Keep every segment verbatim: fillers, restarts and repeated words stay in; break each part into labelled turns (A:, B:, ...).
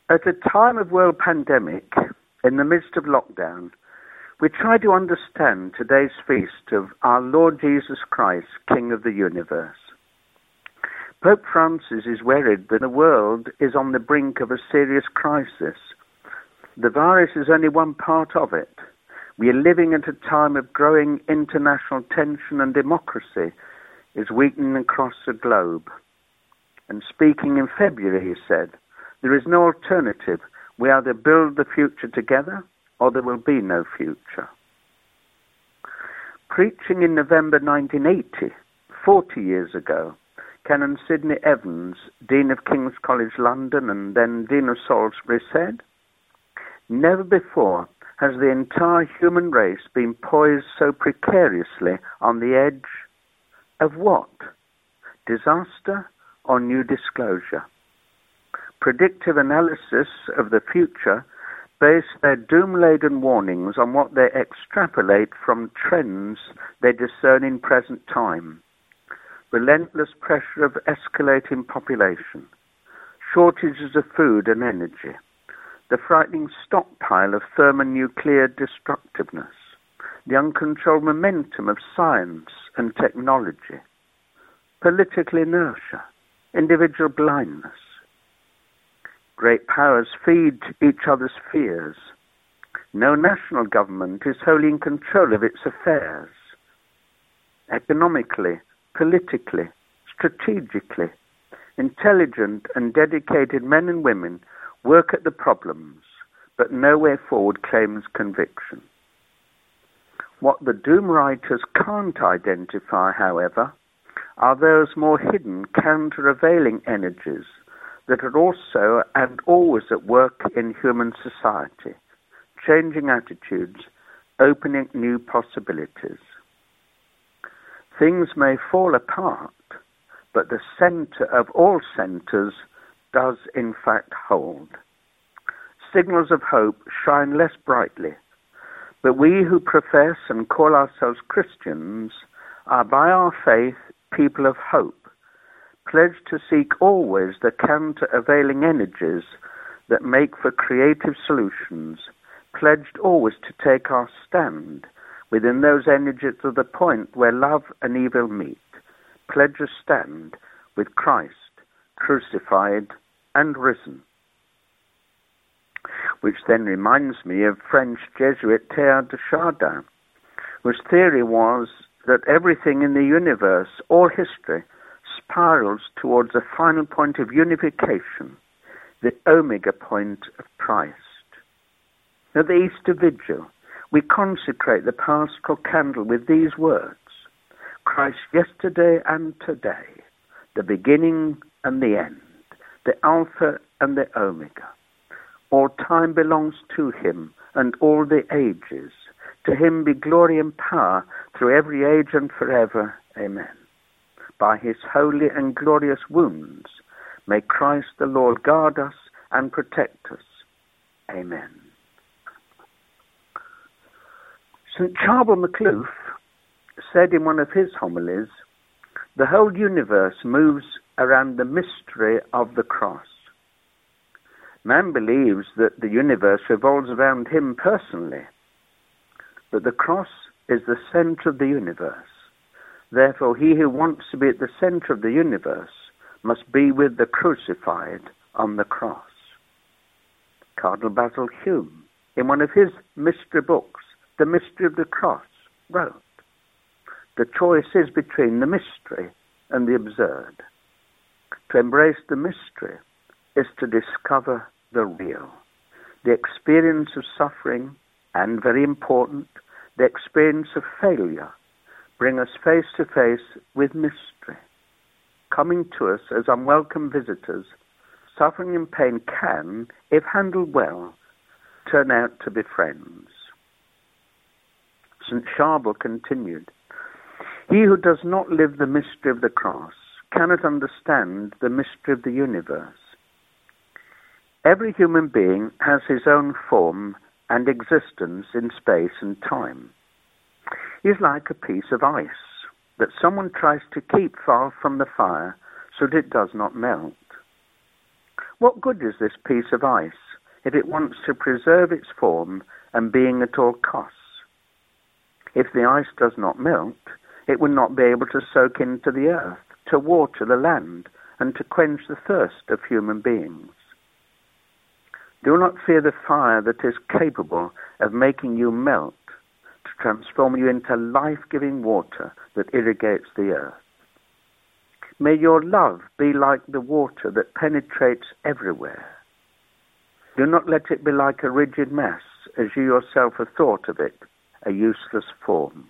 A: At a time of world pandemic, in the midst of lockdown, we try to understand today's feast of our Lord Jesus Christ, King of the universe. Pope Francis is worried that the world is on the brink of a serious crisis. The virus is only one part of it. We are living at a time of growing international tension, and democracy is weakening across the globe. And speaking in February, he said, there is no alternative. We either build the future together or there will be no future. Preaching in November nineteen eighty, forty years ago, Canon Sidney Evans, Dean of King's College London and then Dean of Salisbury, said, "Never before has the entire human race been poised so precariously on the edge of what? Disaster or new disclosure? Predictive analysis of the future base their doom-laden warnings on what they extrapolate from trends they discern in present time. Relentless pressure of escalating population, shortages of food and energy, the frightening stockpile of thermonuclear destructiveness, the uncontrolled momentum of science and technology, political inertia, individual blindness. Great powers feed each other's fears. No national government is wholly in control of its affairs. Economically, politically, strategically, intelligent and dedicated men and women work at the problems, but no way forward claims conviction. What the doom writers can't identify, however, are those more hidden, countervailing energies that are also and always at work in human society, changing attitudes, opening new possibilities. Things may fall apart, but the center of all centers does in fact hold. Signals of hope shine less brightly, but we who profess and call ourselves Christians are by our faith people of hope, pledged to seek always the counter-availing energies that make for creative solutions, pledged always to take our stand within those energies to the point where love and evil meet, pledge a stand with Christ, crucified and risen. Which then reminds me of French Jesuit Teilhard de Chardin, whose theory was that everything in the universe, all history, spirals towards a final point of unification, the omega point of Christ. At the Easter Vigil, we consecrate the paschal candle with these words: Christ yesterday and today, the beginning and the end, the Alpha and the Omega. All time belongs to him and all the ages. To him be glory and power through every age and forever. Amen. By his holy and glorious wounds, may Christ the Lord guard us and protect us. Amen. Saint Charbel Macluf said in one of his homilies, the whole universe moves around the mystery of the cross. Man believes that the universe revolves around him personally, but the cross is the center of the universe. Therefore, he who wants to be at the center of the universe must be with the crucified on the cross. Cardinal Basil Hume, in one of his mystery books, The Mystery of the Cross, wrote, the choice is between the mystery and the absurd. To embrace the mystery is to discover the real. The experience of suffering and, very important, the experience of failure bring us face to face with mystery. Coming to us as unwelcome visitors, suffering and pain can, if handled well, turn out to be friends. Saint Charbel continued, he who does not live the mystery of the cross cannot understand the mystery of the universe. Every human being has his own form and existence in space and time. He is like a piece of ice that someone tries to keep far from the fire so that it does not melt. What good is this piece of ice if it wants to preserve its form and being at all costs? If the ice does not melt, it will not be able to soak into the earth, to water the land, and to quench the thirst of human beings. Do not fear the fire that is capable of making you melt, to transform you into life-giving water that irrigates the earth. May your love be like the water that penetrates everywhere. Do not let it be like a rigid mass, as you yourself have thought of it, a useless form.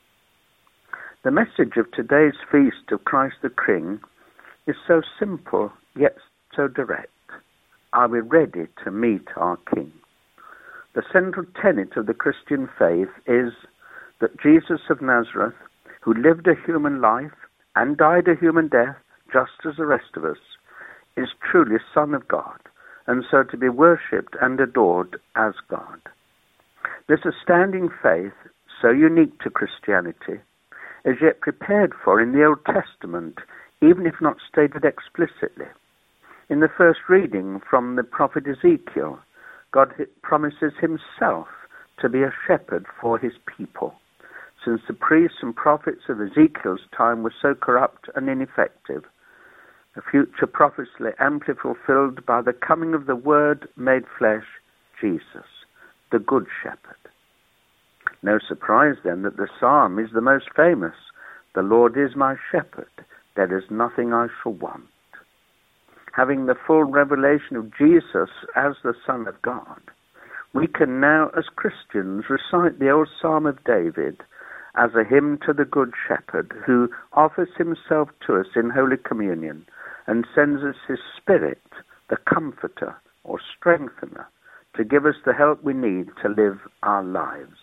A: The message of today's feast of Christ the King is so simple, yet so direct. Are we ready to meet our King? The central tenet of the Christian faith is that Jesus of Nazareth, who lived a human life and died a human death, just as the rest of us, is truly Son of God, and so to be worshipped and adored as God. This astounding faith, so unique to Christianity, is yet prepared for in the Old Testament, even if not stated explicitly. In the first reading from the prophet Ezekiel, God promises himself to be a shepherd for his people, since the priests and prophets of Ezekiel's time were so corrupt and ineffective. A future prophecy amply fulfilled by the coming of the Word made flesh, Jesus, the Good Shepherd. No surprise then that the psalm is the most famous. The Lord is my shepherd, there is nothing I shall want. Having the full revelation of Jesus as the Son of God, we can now, as Christians, recite the old Psalm of David as a hymn to the Good Shepherd, who offers himself to us in Holy Communion and sends us his Spirit, the Comforter or Strengthener, to give us the help we need to live our lives.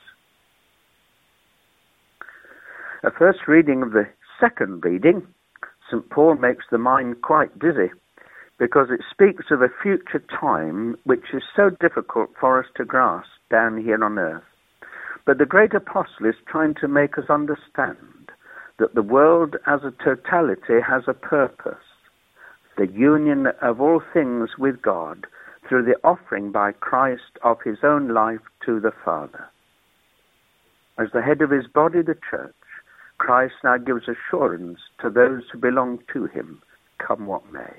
A: A first reading of the second reading, Saint Paul makes the mind quite dizzy, because it speaks of a future time which is so difficult for us to grasp down here on earth. But the great apostle is trying to make us understand that the world as a totality has a purpose, the union of all things with God through the offering by Christ of his own life to the Father. As the head of his body, the church, Christ now gives assurance to those who belong to him, come what may.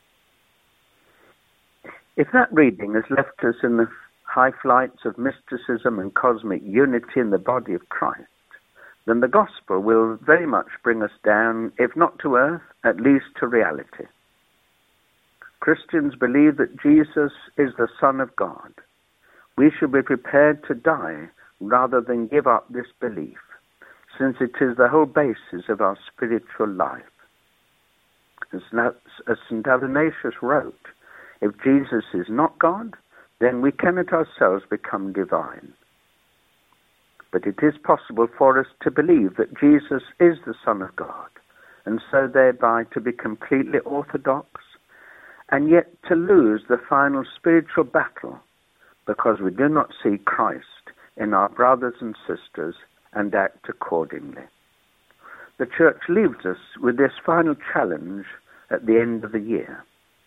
A: If that reading has left us in the high flights of mysticism and cosmic unity in the body of Christ, then the gospel will very much bring us down, if not to earth, at least to reality. Christians believe that Jesus is the Son of God. We should be prepared to die rather than give up this belief, since it is the whole basis of our spiritual life. As Saint Athanasius wrote, if Jesus is not God, then we cannot ourselves become divine. But it is possible for us to believe that Jesus is the Son of God, and so thereby to be completely orthodox, and yet to lose the final spiritual battle because we do not see Christ in our brothers and sisters and act accordingly. The Church leaves us with this final challenge at the end of the year.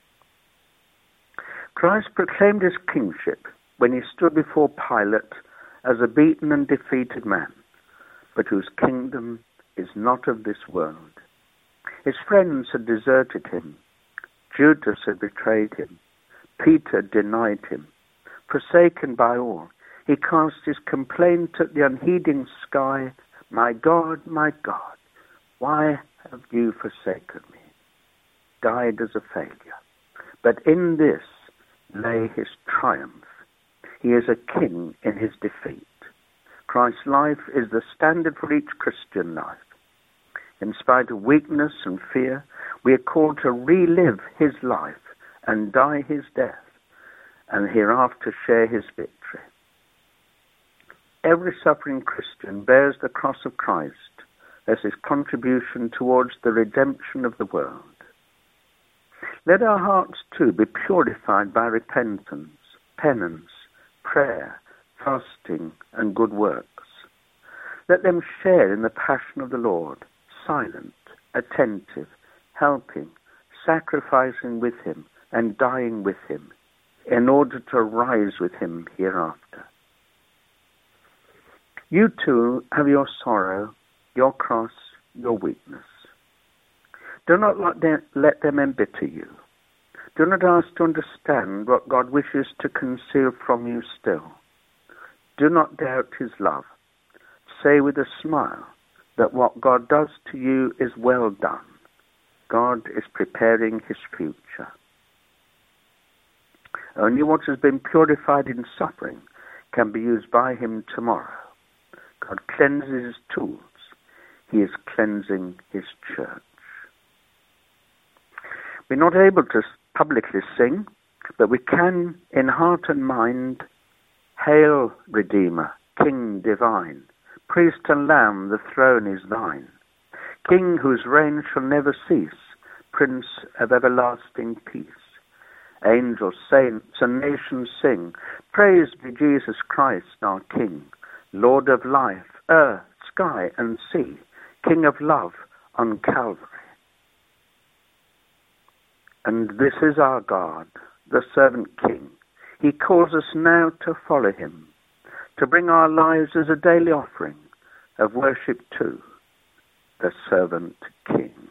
A: Christ proclaimed his kingship when he stood before Pilate as a beaten and defeated man, but whose kingdom is not of this world. His friends had deserted him. Judas had betrayed him. Peter denied him. Forsaken by all, he cast his complaint at the unheeding sky, "My God, my God, why have you forsaken me?" Died as a failure. But in this lay his triumph. He is a king in his defeat. Christ's life is the standard for each Christian life. In spite of weakness and fear, we are called to relive his life and die his death, and hereafter share his victory. Every suffering Christian bears the cross of Christ as his contribution towards the redemption of the world. Let our hearts too be purified by repentance, penance, prayer, fasting, and good works. Let them share in the passion of the Lord, silent, attentive, helping, sacrificing with him, and dying with him, in order to rise with him hereafter. You too have your sorrow, your cross, your weakness. Do not let them, let them embitter you. Do not ask to understand what God wishes to conceal from you still. Do not doubt his love. Say with a smile that what God does to you is well done. God is preparing his future. Only what has been purified in suffering can be used by him tomorrow. God cleanses his tools. He is cleansing his church. We're not able to publicly sing, but we can, in heart and mind, hail Redeemer, King divine, Priest and Lamb, the throne is thine. King whose reign shall never cease, Prince of everlasting peace. Angels, saints, and nations sing, praise be Jesus Christ our King, Lord of life, earth, sky, and sea, King of love on Calvary. And this is our God, the servant King. He calls us now to follow him, to bring our lives as a daily offering of worship to the servant King.